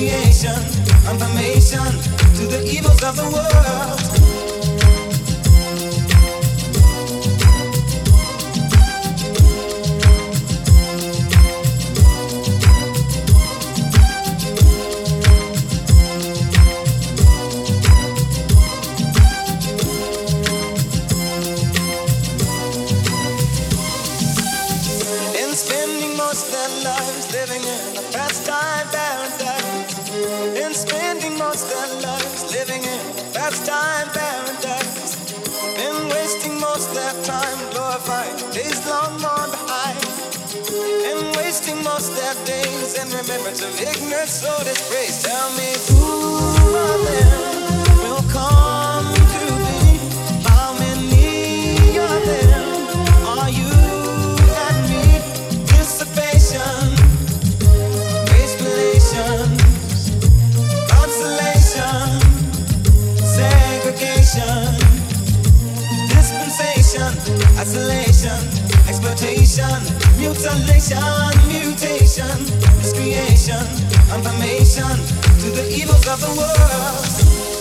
miscreation, confirmation to the evils of the world. Living in a pastime paradise. In spending most their lives living in a pastime paradise. In wasting most their time glorifying days long gone behind. In wasting most their days in remembrance of ignorance so disgrace. Tell me who of them will come to be? How many of them are you and me? Dissipation, consolation, segregation, dispensation, isolation, exploitation, mutilation, mutation, miscreation, confirmation to the evils of the world.